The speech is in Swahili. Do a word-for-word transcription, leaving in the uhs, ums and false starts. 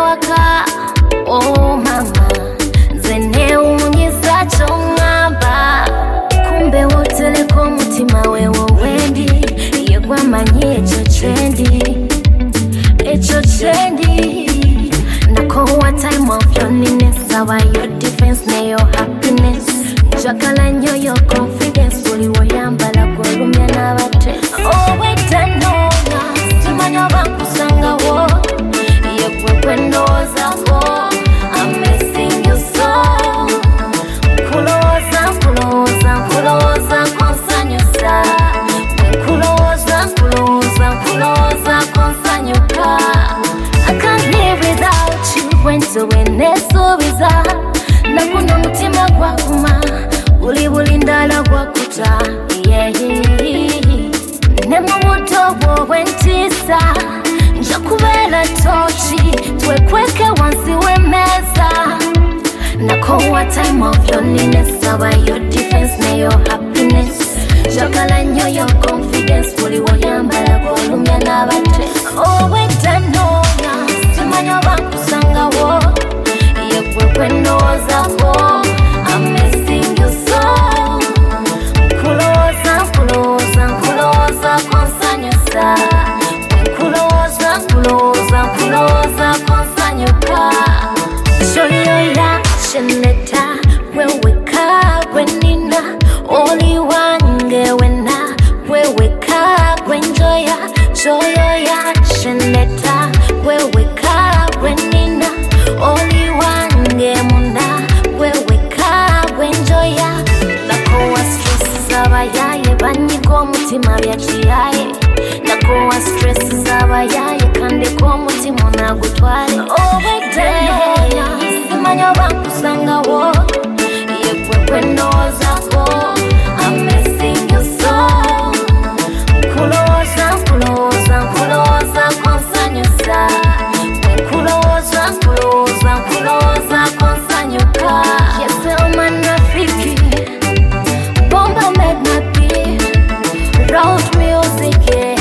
waka. Oh mama, zene unyiza chongamba. Kumbe woteleko mutima wewo wendi. Yegwa manye echo trendi, echo trendi. Nako what time of your newness, how are your defense, na your happiness. Jakala nyo your confidence, uli woyambala kurumya na bate. Oh wait and no, simanyo bakusanga wo. Yekwe kwendo zako, I'm missing you so. Kuloza, kuloza, kuloza, konsanyusa. Kuloza, kuloza, kuloza, konsanyuka. I can't live without you, wento weneso biza. Nakuna mutima kwa kuma, uli bulindala kwa kuta. Yeah, nemo mutobo wentisa. Njakubela tochi, twekweke wansi wemeza. Nako what time of loneliness, how are your defense, na your happiness. Jakala nyo your confidence, uli woyambala kolumya na bate. Oh wait and no, simanyo bakusanga wo. Yekwe kwendo zako, I'm missing you so. Kuloza, kuloza, kuloza, konsanyusa. Kuloza, kuloza, kuloza, konsanyuka. Shoyo ya sheneta, weweka kwenina. Oli wange wena, weweka kwenjoya. Shoyo ya sheneta, weweka kwenina. Oli wange munda, weweka kwenjoya. Nako wa stress zabayaye, banyiko mutima byachiyaye. Nako wa stress zabayaye, kande ko mutima nagutware. Oh wait and simanyo bakusanga wo. Yekwe kwendo zako, I'm missing you so. Kuloza, kuloza, kuloza, konsanyusa. Kuloza, kuloza, kuloza, konsanyuka. Yes, Elman Rafiki, Bomba made my beat. Road music, yeah.